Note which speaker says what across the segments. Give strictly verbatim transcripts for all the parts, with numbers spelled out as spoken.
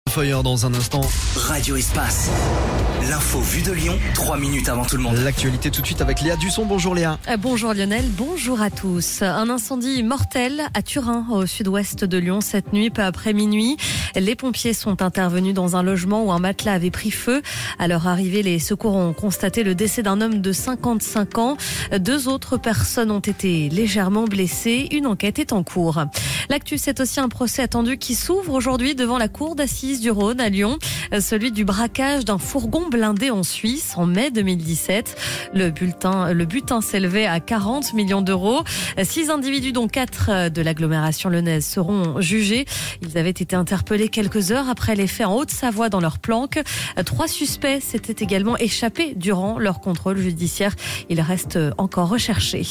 Speaker 1: Feuilleur dans un instant.
Speaker 2: Radio Espace. L'info vue de Lyon, trois minutes avant tout le monde.
Speaker 1: L'actualité tout de suite avec Léa Dusson. Bonjour Léa.
Speaker 3: Euh, bonjour Lionel, bonjour à tous. Un incendie mortel à Turin, au sud-ouest de Lyon, cette nuit, peu après minuit. Les pompiers sont intervenus dans un logement où un matelas avait pris feu. À leur arrivée, les secours ont constaté le décès d'un homme de cinquante-cinq ans. Deux autres personnes ont été légèrement blessées. Une enquête est en cours. L'actu, c'est aussi un procès attendu qui s'ouvre aujourd'hui devant la cour d'assises du Rhône à Lyon. Celui du braquage d'un fourgon blindé en Suisse en mai deux mille dix-sept. Le butin, le butin s'élevait à quarante millions d'euros. Six individus, dont quatre de l'agglomération lyonnaise, seront jugés. Ils avaient été interpellés quelques heures après les faits en Haute-Savoie dans leur planque. Trois suspects s'étaient également échappés durant leur contrôle judiciaire. Ils restent encore recherchés.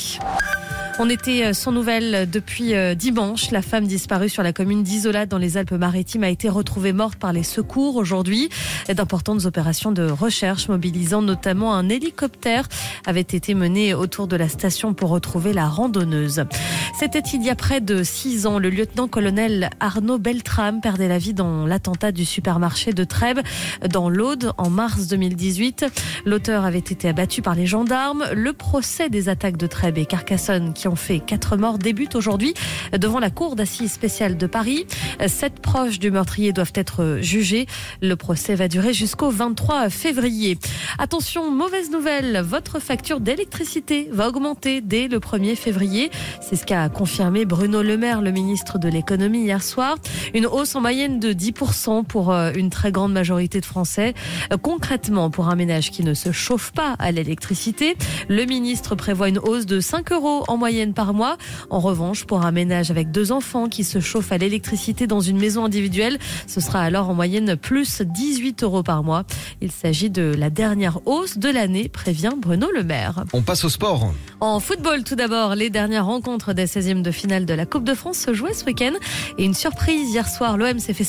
Speaker 3: On était sans nouvelles depuis dimanche. La femme disparue sur la commune d'Isola dans les Alpes-Maritimes a été retrouvée morte par les secours aujourd'hui. D'importantes opérations de recherche mobilisant notamment un hélicoptère avaient été menées autour de la station pour retrouver la randonneuse. C'était il y a près de six ans. Le lieutenant-colonel Arnaud Beltrame perdait la vie dans l'attentat du supermarché de Trèbes dans l'Aude en mars deux mille dix-huit. L'auteur avait été abattu par les gendarmes. Le procès des attaques de Trèbes et Carcassonne qui ont fait quatre morts débute aujourd'hui devant la cour d'assises spéciale de Paris. Sept proches du meurtrier doivent être jugés. Le procès va durer jusqu'au vingt-trois février. Attention, mauvaise nouvelle, votre facture d'électricité va augmenter dès le premier février. C'est ce qu'a confirmé Bruno Le Maire, le ministre de l'économie, hier soir. Une hausse en moyenne de dix pour cent pour une très grande majorité de Français. Concrètement, pour un ménage qui ne se chauffe pas à l'électricité, le ministre prévoit une hausse de cinq euros en moyenne par mois. En revanche, pour un ménage avec deux enfants qui se chauffe à l'électricité dans une maison individuelle, ce sera alors en moyenne plus dix-huit euros par mois. Il s'agit de la dernière hausse de l'année, prévient Bruno Le Maire.
Speaker 1: On passe au sport.
Speaker 3: En football, tout d'abord, les dernières rencontres des seizièmes de finale de la Coupe de France se jouaient ce week-end. Et une surprise, hier soir, l'O M s'est fait